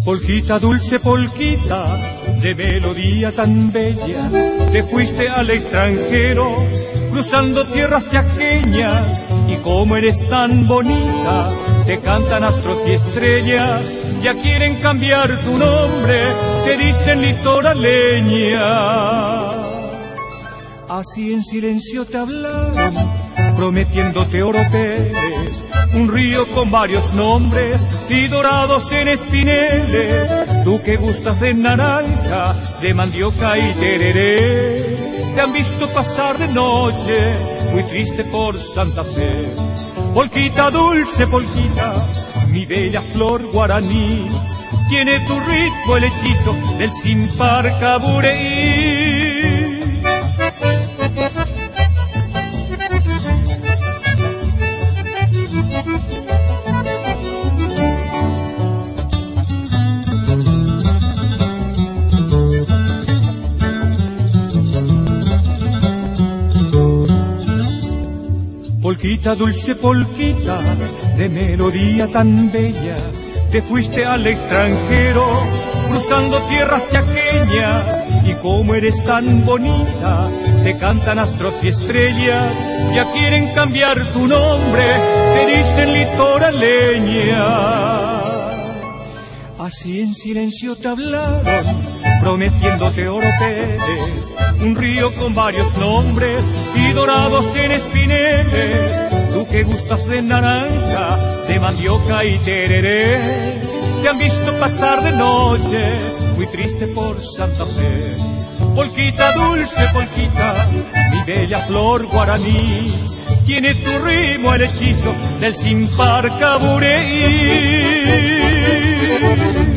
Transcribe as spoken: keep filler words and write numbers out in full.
Polquita, dulce polquita, de melodía tan bella, te fuiste al extranjero, cruzando tierras chaqueñas, y como eres tan bonita, te cantan astros y estrellas, ya quieren cambiar tu nombre, te dicen litoraleña. Así en silencio te hablaron, prometiéndote oropeles, un río con varios nombres y dorados en espineles. Tú que gustas de naranja, de mandioca y tereré, te han visto pasar de noche, muy triste por Santa Fe. Polquita, dulce polquita, mi bella flor guaraní, tiene tu ritmo el hechizo del sin par cabureí. Polquita, dulce polquita, de melodía tan bella, te fuiste al extranjero, cruzando tierras chaqueñas, y como eres tan bonita, te cantan astros y estrellas, ya quieren cambiar tu nombre, te dicen litoraleña. Así en silencio te hablaron, prometiéndote oropeles, un río con varios nombres y dorados en espineles. Tú que gustas de naranja, de mandioca y tereré, te han visto pasar de noche, muy triste por Santa Fe. Polquita, dulce polquita, mi bella flor guaraní, tiene tu ritmo el hechizo del sin par cabureí.